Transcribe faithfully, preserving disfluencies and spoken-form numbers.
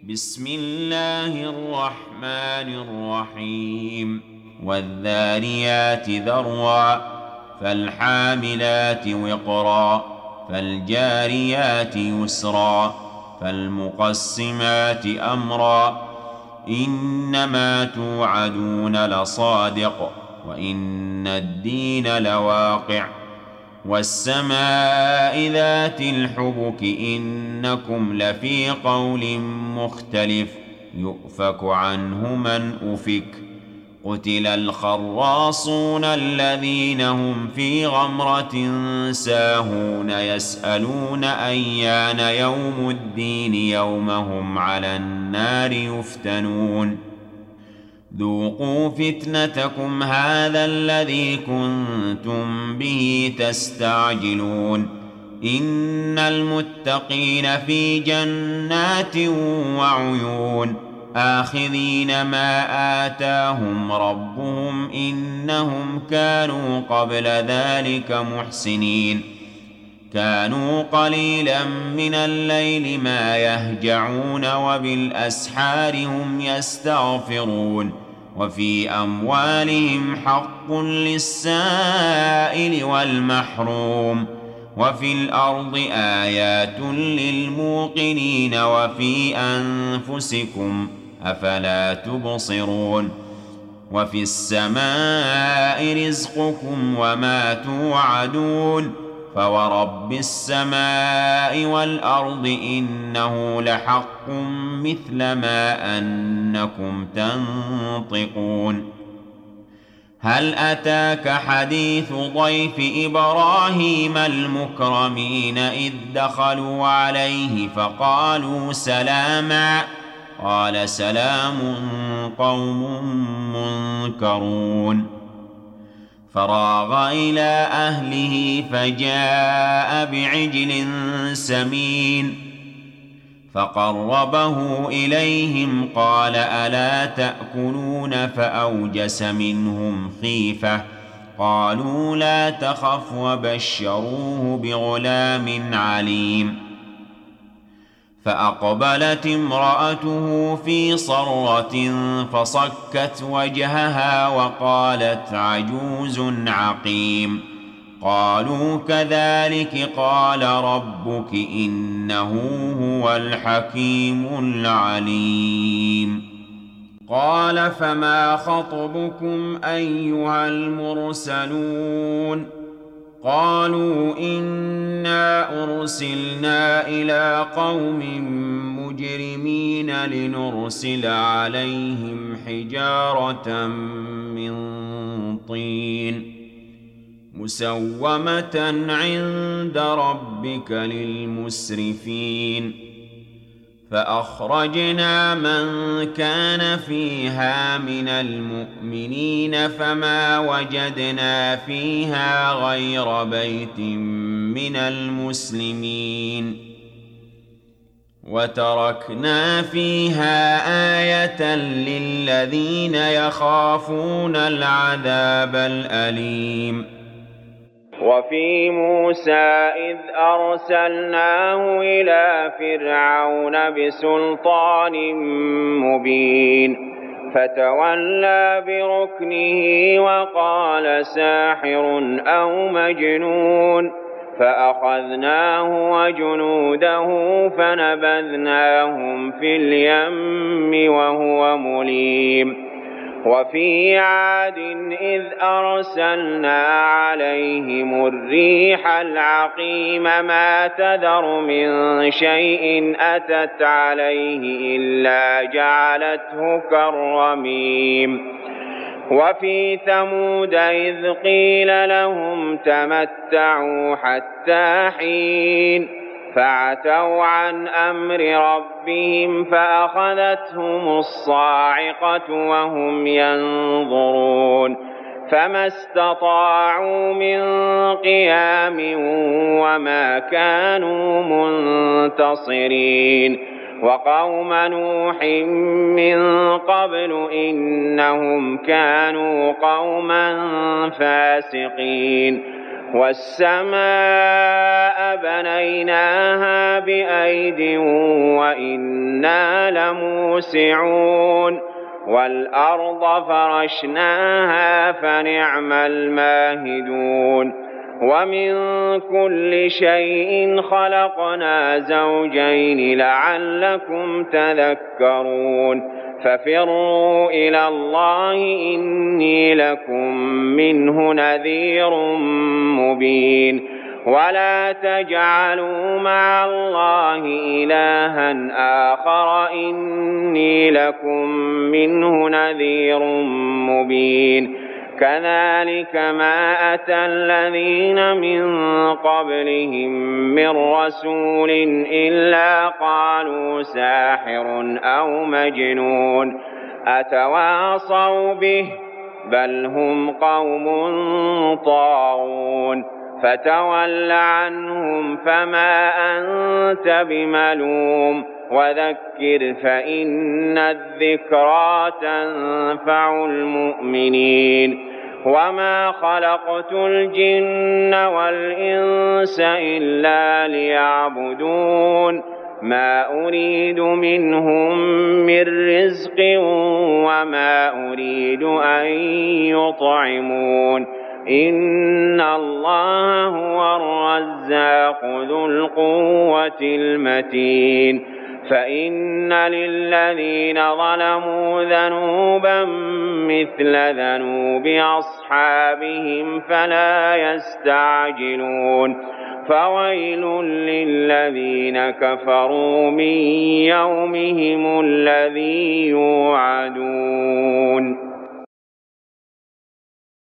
بسم الله الرحمن الرحيم والذاريات ذروا فالحاملات وقرا فالجاريات يسرا فالمقسمات أمرا إنما توعدون لصادق وإن الدين لواقع والسماء ذات الحبك إنكم لفي قول مختلف يؤفك عنه من أفك قتل الخراصون الذين هم في غمرة ساهون يسألون أيان يوم الدين يوم هم على النار يفتنون ذوقوا فتنتكم هذا الذي كنتم به تستعجلون إن المتقين في جنات وعيون آخذين ما آتاهم ربهم إنهم كانوا قبل ذلك محسنين كانوا قليلا من الليل ما يهجعون وبالأسحار هم يستغفرون وفي أموالهم حق للسائل والمحروم وفي الأرض آيات للموقنين وفي أنفسكم أفلا تبصرون وفي السماء رزقكم وما توعدون فورب السماء والأرض إنه لحق مثل ما أنكم تنطقون هل أتاك حديث ضيف إبراهيم المكرمين إذ دخلوا عليه فقالوا سلاما قال سلام قوم منكرون فراغ إلى أهله فجاء بعجل سمين فقربه إليهم قال ألا تأكلون فأوجس منهم خيفة قالوا لا تخف وبشروه بغلام عليم فأقبلت امرأته في صرة فصكت وجهها وقالت عجوز عقيم قالوا كذلك قال ربك إنه هو الحكيم العليم قال فما خطبكم أيها المرسلون قالوا إنا أرسلنا إلى قوم مجرمين لنرسل عليهم حجارة من طين مسومة عند ربك للمسرفين فأخرجنا من كان فيها من المؤمنين فما وجدنا فيها غير بيت من المسلمين وتركنا فيها آية للذين يخافون العذاب الأليم وفي موسى إذ أرسلناه إلى فرعون بسلطان مبين فتولى بركنه وقال ساحر أو مجنون فأخذناه وجنوده فنبذناهم في اليم وهو مليم وفي عاد إذ أرسلنا عليهم الريح العقيم ما تذر من شيء أتت عليه إلا جعلته كالرميم وفي ثمود إذ قيل لهم تمتعوا حتى حين فعتوا عن أمر ربهم فأخذتهم الصاعقة وهم ينظرون فما استطاعوا من قيام وما كانوا منتصرين وقوم نوح من قبل إنهم كانوا قوما فاسقين والسماء بنيناها بأيد وإنا لموسعون والأرض فرشناها فنعم الماهدون ومن كل شيء خلقنا زوجين لعلكم تذكرون ففروا إلى الله إني لكم منه نذير مبين ولا تجعلوا مع الله إلها آخر إني لكم منه نذير مبين كذلك ما أتى الذين من قبلهم من رسول إلا قالوا ساحر أو مجنون أتواصوا به بل هم قوم طاغون فتول عنهم فما أنت بملوم وذكر فإن الذكرى تنفع المؤمنين وما خلقت الجن والإنس إلا ليعبدون ما أريد منهم من رزق وما أريد أن يطعمون إن الله هو الرزاق ذو القوة المتين فإن للذين ظلموا ذنوبا مثل ذنوب أصحابهم فلا يستعجلون فويل للذين كفروا من يومهم الذي يوعدون.